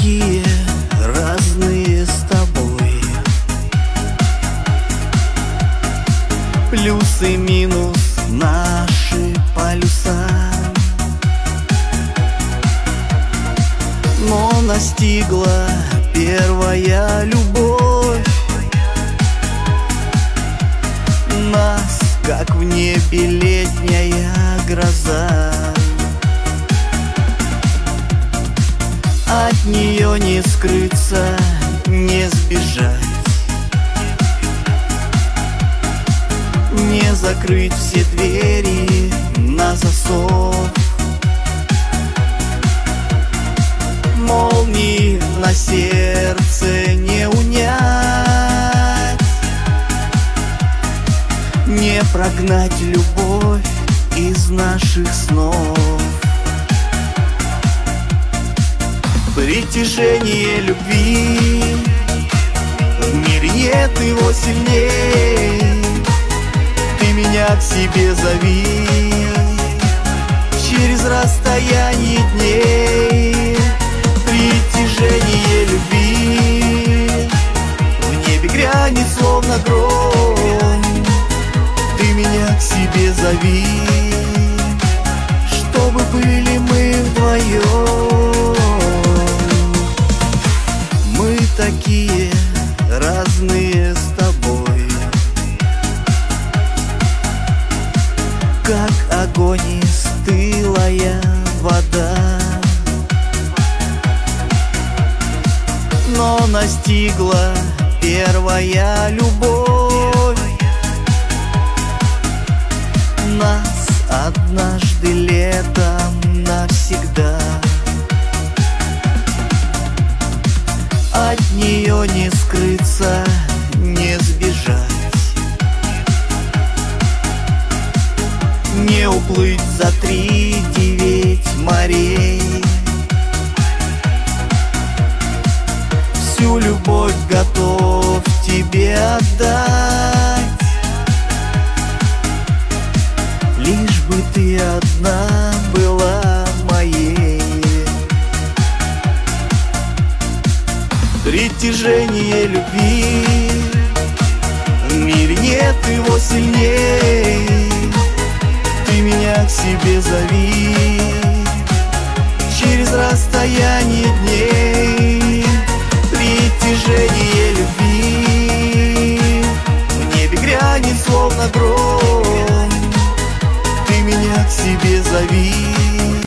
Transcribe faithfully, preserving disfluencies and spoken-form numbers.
такие разные с тобой. Плюс и минус наши полюса. Но настигла первая любовь нас, как в небе летняя гроза. От нее не скрыться, не сбежать, не закрыть все двери на засов. Молнии на сердце не унять, не прогнать любовь из наших снов. Притяжение любви, в мире нет его сильней. Ты меня к себе зови через расстояние дней. Притяжение любви, в небе грянет словно гром. Ты меня к себе зови, чтобы были мы вдвоем. Мы такие разные с тобой, как огонь и стылая вода. Но настигла первая любовь нас однажды летом навсегда. От нее не скрыться, не сбежать, не уплыть за три девять морей. Всю любовь готов тебе отдать, лишь бы ты одна была моей. Притяжение любви, в мире нет его сильней. Ты меня к себе зови через расстояние дней.